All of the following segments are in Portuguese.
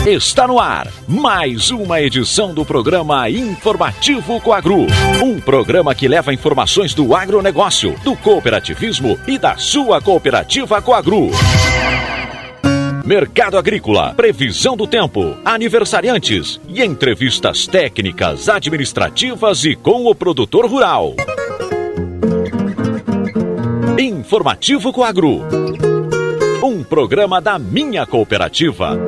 Está no ar mais uma edição do programa Informativo Coagru. Um programa que leva informações do agronegócio, do cooperativismo e da sua cooperativa Coagru. Mercado agrícola, previsão do tempo, aniversariantes e entrevistas técnicas, administrativas e com o produtor rural. Informativo Coagru. Um programa da minha cooperativa.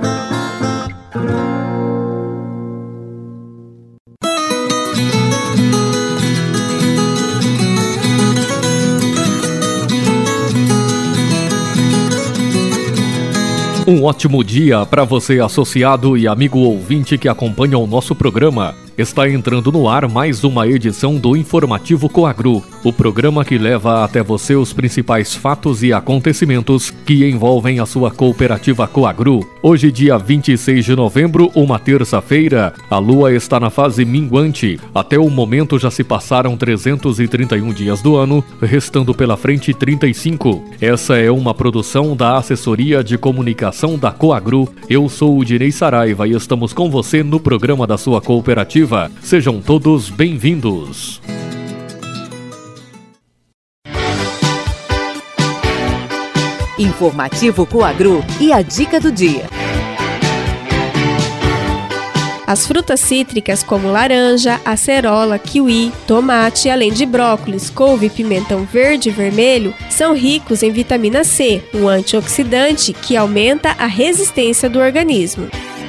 Um ótimo dia para você, associado e amigo ouvinte que acompanha o nosso programa. Está entrando no ar mais uma edição do Informativo Coagru, o programa que leva até você os principais fatos e acontecimentos que envolvem a sua cooperativa Coagru. Hoje, dia 26 de novembro, uma terça-feira, a lua está na fase minguante. Até o momento já se passaram 331 dias do ano, restando pela frente 35. Essa é uma produção da Assessoria de Comunicação da Coagru. Eu sou o Dinei Saraiva e estamos com você no programa da sua cooperativa. Sejam todos bem-vindos. Informativo Coagru e a dica do dia. As frutas cítricas como laranja, acerola, kiwi, tomate, além de brócolis, couve e pimentão verde e vermelho, são ricos em vitamina C, um antioxidante que aumenta a resistência do organismo.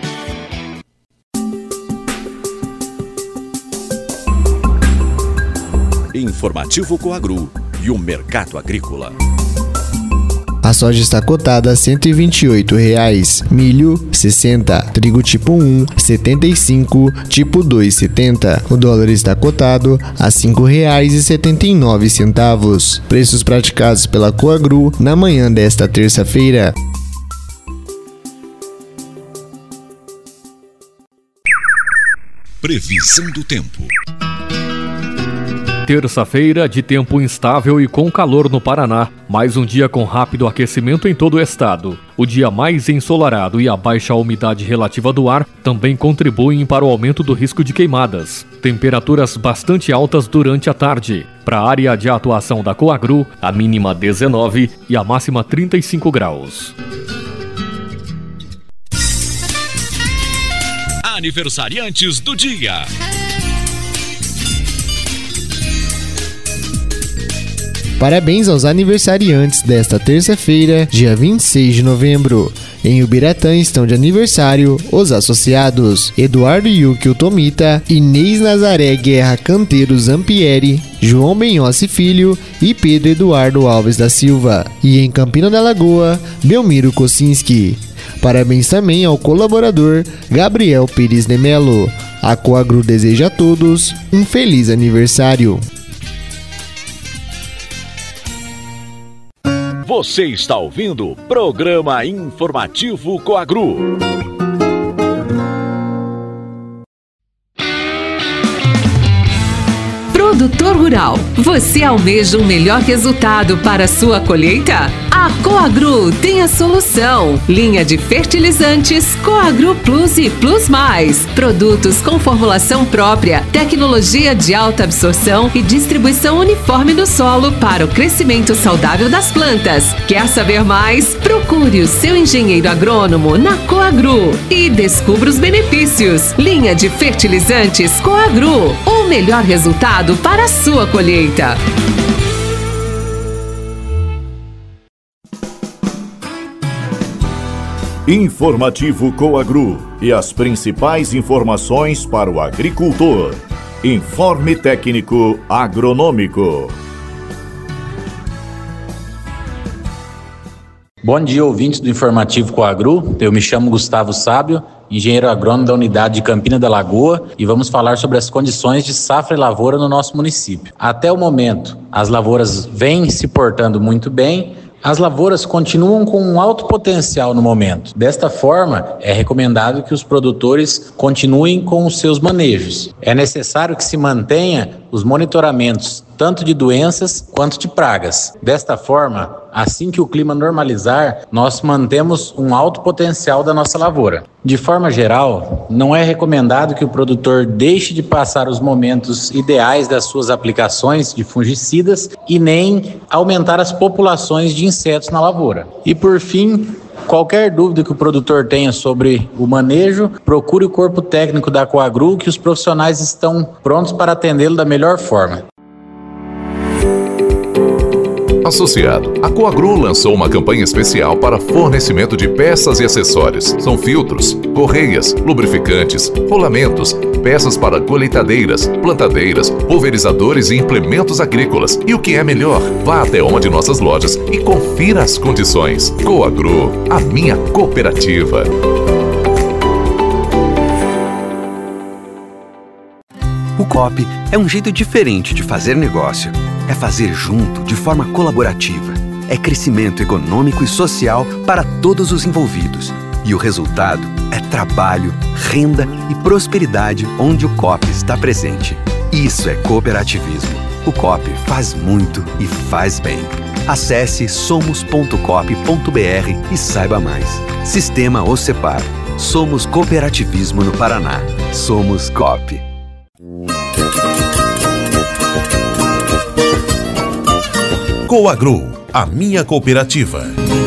Informativo Coagru e o mercado agrícola. A soja está cotada a R$ 128,00, milho 60, trigo tipo 1 75, tipo 2 70. O dólar está cotado a R$ 5,79. Preços praticados pela Coagru na manhã desta terça-feira. Previsão do tempo. Terça-feira de tempo instável e com calor no Paraná. Mais um dia com rápido aquecimento em todo o estado. O dia mais ensolarado e a baixa umidade relativa do ar também contribuem para o aumento do risco de queimadas. Temperaturas bastante altas durante a tarde. Para a área de atuação da Coagru, a mínima 19 e a máxima 35 graus. Aniversariantes do dia. Parabéns aos aniversariantes desta terça-feira, dia 26 de novembro. Em Ubiratã estão de aniversário os associados Eduardo Yukio Tomita, Inês Nazaré Guerra Canteiro Zampieri, João Benhossi Filho e Pedro Eduardo Alves da Silva. E em Campina da Lagoa, Belmiro Kocinski. Parabéns também ao colaborador Gabriel Pires de Melo. A Coagru deseja a todos um feliz aniversário. Você está ouvindo o programa Informativo Coagru. Produtor rural, você almeja um melhor resultado para a sua colheita? A Coagru tem a solução. Linha de fertilizantes Coagru Plus e Plus Mais. Produtos com formulação própria, tecnologia de alta absorção e distribuição uniforme no solo para o crescimento saudável das plantas. Quer saber mais? Procure o seu engenheiro agrônomo na Coagru e descubra os benefícios. Linha de fertilizantes Coagru. O melhor resultado para a sua colheita. Informativo Coagru e as principais informações para o agricultor. Informe técnico agronômico. Bom dia, ouvintes do Informativo Coagru. Eu me chamo Gustavo Sábio, engenheiro agrônomo da unidade de Campina da Lagoa, e vamos falar sobre as condições de safra e lavoura no nosso município. Até o momento, as lavouras vêm se portando muito bem. As lavouras continuam com um alto potencial no momento. Desta forma, é recomendável que os produtores continuem com os seus manejos. É necessário que se mantenha os monitoramentos tanto de doenças quanto de pragas. Desta forma, assim que o clima normalizar, nós mantemos um alto potencial da nossa lavoura. De forma geral, não é recomendado que o produtor deixe de passar os momentos ideais das suas aplicações de fungicidas e nem aumentar as populações de insetos na lavoura. E por fim, qualquer dúvida que o produtor tenha sobre o manejo, procure o corpo técnico da Coagru, que os profissionais estão prontos para atendê-lo da melhor forma. Associado, a Coagru lançou uma campanha especial para fornecimento de peças e acessórios. São filtros, correias, lubrificantes, rolamentos, peças para colheitadeiras, plantadeiras, pulverizadores e implementos agrícolas. E o que é melhor, vá até uma de nossas lojas e confira as condições. Coagru, a minha cooperativa. O Coop é um jeito diferente de fazer negócio. É fazer junto, de forma colaborativa. É crescimento econômico e social para todos os envolvidos. E o resultado é trabalho, renda e prosperidade onde o Coop está presente. Isso é cooperativismo. O Coop faz muito e faz bem. Acesse somos.coop.br e saiba mais. Sistema Ocepar. Somos cooperativismo no Paraná. Somos Coop. Coagru, a minha cooperativa.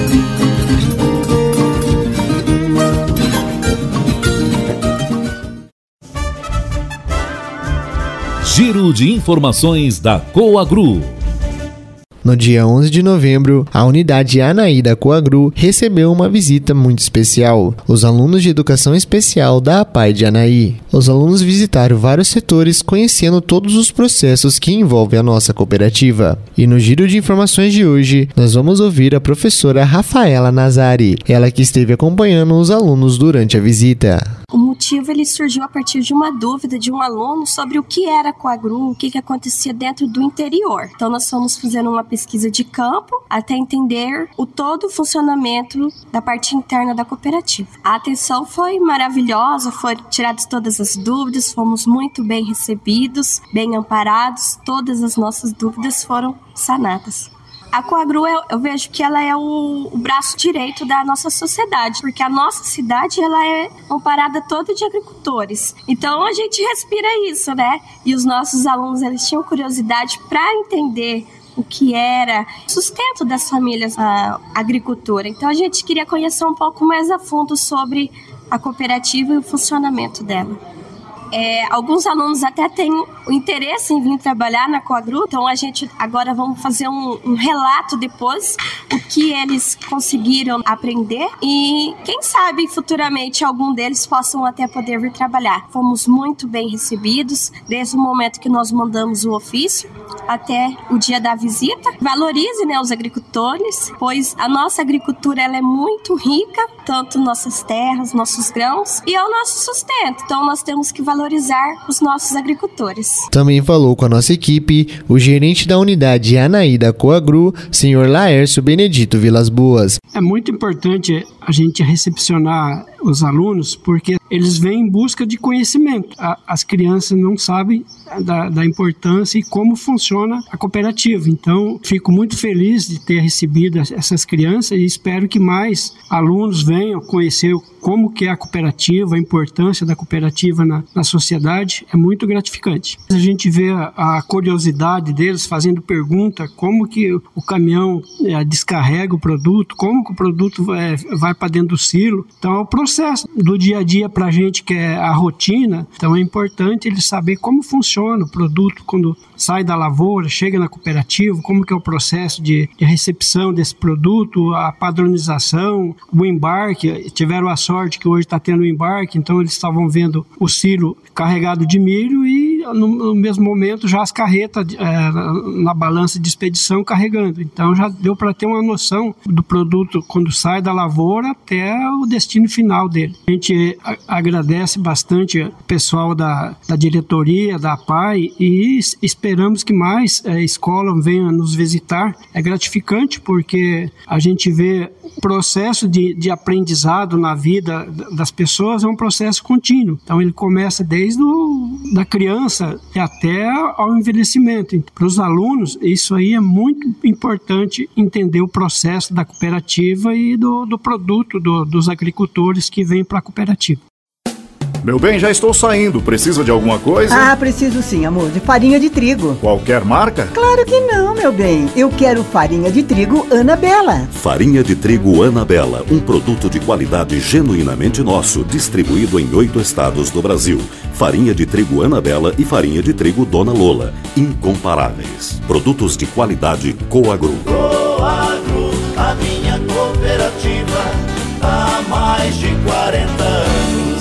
Giro de informações da Coagru. No dia 11 de novembro, a unidade Anaí da Coagru recebeu uma visita muito especial. Os alunos de Educação Especial da APAE de Anaí. Os alunos visitaram vários setores, conhecendo todos os processos que envolvem a nossa cooperativa. E no giro de informações de hoje, nós vamos ouvir a professora Rafaela Nazari, ela que esteve acompanhando os alunos durante a visita. O motivo ele surgiu a partir de uma dúvida de um aluno sobre o que era a Coagru, o que acontecia dentro do interior. Então nós fomos fazendo uma pesquisa de campo até entender o todo o funcionamento da parte interna da cooperativa. A atenção foi maravilhosa, foram tiradas todas as dúvidas, fomos muito bem recebidos, bem amparados, todas as nossas dúvidas foram sanadas. A Coagru, eu vejo que ela é o braço direito da nossa sociedade, porque a nossa cidade ela é amparada toda de agricultores. Então a gente respira isso, né? E os nossos alunos eles tinham curiosidade para entender o que era o sustento das famílias a agricultura. Então a gente queria conhecer um pouco mais a fundo sobre a cooperativa e o funcionamento dela. Alguns alunos até têm o interesse em vir trabalhar na Coagru, então a gente agora vamos fazer um relato depois, o que eles conseguiram aprender e quem sabe futuramente algum deles possam até poder vir trabalhar. Fomos muito bem recebidos desde o momento que nós mandamos o ofício até o dia da visita. Valorize, né, os agricultores, pois a nossa agricultura ela é muito rica, tanto nossas terras, nossos grãos e é o nosso sustento, então nós temos que valorizar os nossos agricultores. Também falou com a nossa equipe o gerente da unidade Anaí da Coagru, senhor Laércio Benedito Vilas Boas. É muito importante a gente recepcionar os alunos porque eles vêm em busca de conhecimento. As crianças não sabem da importância e como funciona a cooperativa. Então, fico muito feliz de ter recebido essas crianças e espero que mais alunos venham conhecer como que é a cooperativa, a importância da cooperativa na sociedade. É muito gratificante. A gente vê a curiosidade deles fazendo pergunta, como que o caminhão descarrega o produto, como que o produto vai para dentro do silo. Então, é o processo do dia a dia para a gente, que é a rotina. Então, é importante eles saber como funciona o produto quando sai da lavoura, chega na cooperativa, como que é o processo de recepção desse produto, a padronização, o embarque. Tiveram a sorte que hoje está tendo o embarque, então eles estavam vendo o silo carregado de milho e no mesmo momento já as carretas na balança de expedição carregando. Então já deu para ter uma noção do produto quando sai da lavoura até o destino final dele. A gente agradece bastante o pessoal da diretoria, da APAE e esperamos que mais escolas venham nos visitar. É gratificante porque a gente vê o processo de aprendizado na vida das pessoas é um processo contínuo. Então ele começa desde da criança criança até ao envelhecimento. Para os alunos, isso aí é muito importante, entender o processo da cooperativa e do produto dos agricultores que vêm para a cooperativa. Meu bem, já estou saindo. Precisa de alguma coisa? Ah, preciso sim, amor. De farinha de trigo. Qualquer marca? Claro que não, meu bem. Eu quero farinha de trigo Anabela. Farinha de trigo Anabela, um produto de qualidade genuinamente nosso, distribuído em 8 estados do Brasil. Farinha de trigo Anabela e farinha de trigo Dona Lola, incomparáveis. Produtos de qualidade Coagro. Coagro, a minha cooperativa, há mais de 40 anos.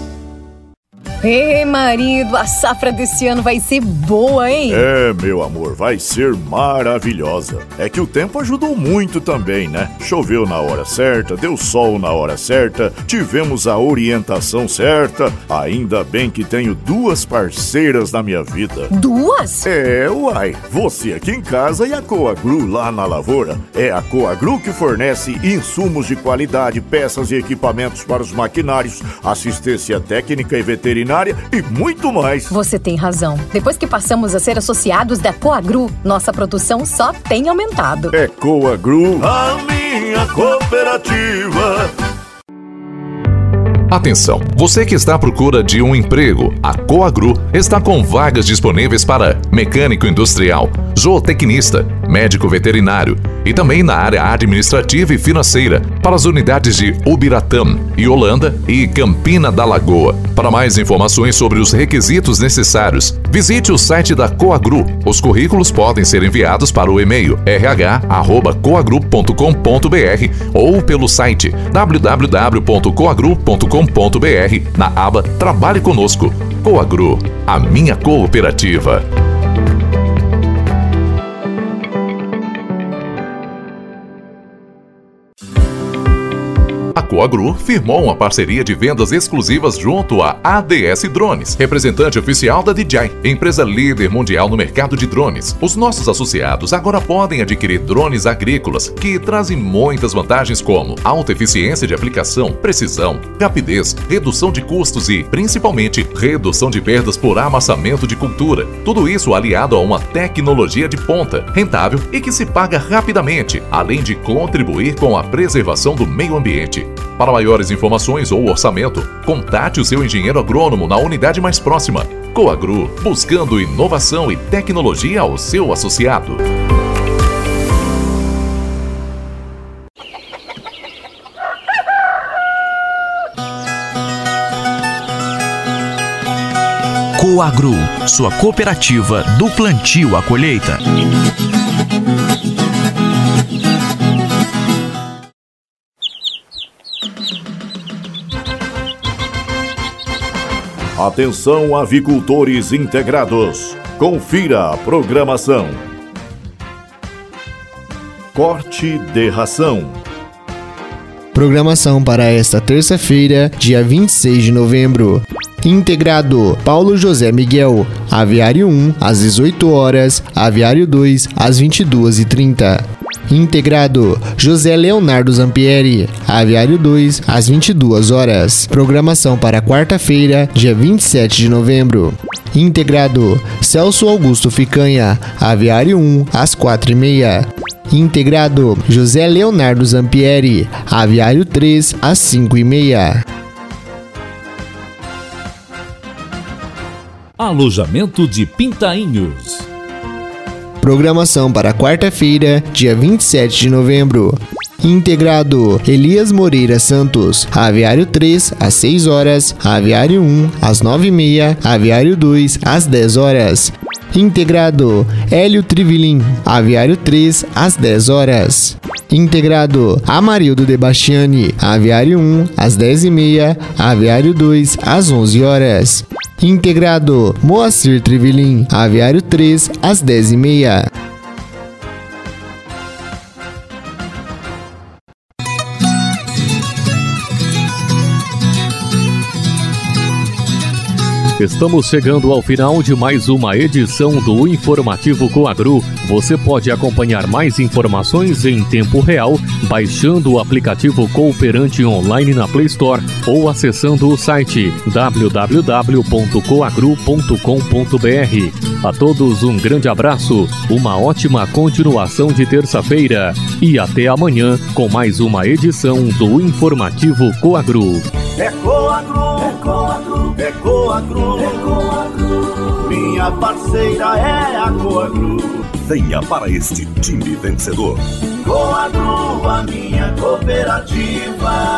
Ei, marido, a safra desse ano vai ser boa, hein? É, meu amor, vai ser maravilhosa. É que o tempo ajudou muito também, né? Choveu na hora certa, deu sol na hora certa, tivemos a orientação certa. Ainda bem que tenho 2 parceiras na minha vida. 2? É, uai. Você aqui em casa e a Coagru lá na lavoura. É a Coagru que fornece insumos de qualidade, peças e equipamentos para os maquinários, assistência técnica e veterinária e muito mais. Você tem razão. Depois que passamos a ser associados da Coagru, nossa produção só tem aumentado. É Coagru, a minha cooperativa. Atenção, você que está à procura de um emprego, a Coagru está com vagas disponíveis para mecânico industrial, zootecnista, médico veterinário e também na área administrativa e financeira para as unidades de Ubiratã, Yolanda e Campina da Lagoa. Para mais informações sobre os requisitos necessários, visite o site da Coagru. Os currículos podem ser enviados para o e-mail rh@coagru.com.br ou pelo site www.coagru.com.br na aba Trabalhe Conosco. Coagru, a minha cooperativa. A Coagru firmou uma parceria de vendas exclusivas junto à ADS Drones, representante oficial da DJI, empresa líder mundial no mercado de drones. Os nossos associados agora podem adquirir drones agrícolas que trazem muitas vantagens como alta eficiência de aplicação, precisão, rapidez, redução de custos e, principalmente, redução de perdas por amassamento de cultura. Tudo isso aliado a uma tecnologia de ponta, rentável e que se paga rapidamente, além de contribuir com a preservação do meio ambiente. Para maiores informações ou orçamento, contate o seu engenheiro agrônomo na unidade mais próxima. Coagru, buscando inovação e tecnologia ao seu associado. Coagru, sua cooperativa do plantio à colheita. Atenção, avicultores integrados. Confira a programação. Corte de ração. Programação para esta terça-feira, dia 26 de novembro. Integrado: Paulo José Miguel, Aviário 1 às 18 horas, Aviário 2 às 22h30. Integrado: José Leonardo Zampieri, Aviário 2 às 22 horas. Programação para quarta-feira, dia 27 de novembro. Integrado: Celso Augusto Ficanha, Aviário 1 às 4h30. Integrado: José Leonardo Zampieri, Aviário 3 às 5h30. Alojamento de Pintainhos. Programação para quarta-feira, dia 27 de novembro. Integrado: Elias Moreira Santos, Aviário 3 às 6 horas, Aviário 1 às 9h30, Aviário 2 às 10 horas. Integrado: Hélio Trivilin, Aviário 3 às 10 horas. Integrado: Amarildo de Bastiani, Aviário 1 às 10h30, Aviário 2 às 11 horas. Integrado: Moacir Trivilin, Aviário 3 às 10h30. Estamos chegando ao final de mais uma edição do Informativo Coagro. Você pode acompanhar mais informações em tempo real baixando o aplicativo Cooperante Online na Play Store ou acessando o site www.coagro.com.br. A todos um grande abraço, uma ótima continuação de terça-feira e até amanhã com mais uma edição do Informativo Coagro. É Coagro, é Coagro, é Coagro, é Coagro. Minha parceira é a Coagro. Venha para este time vencedor. Coagro, a minha cooperativa.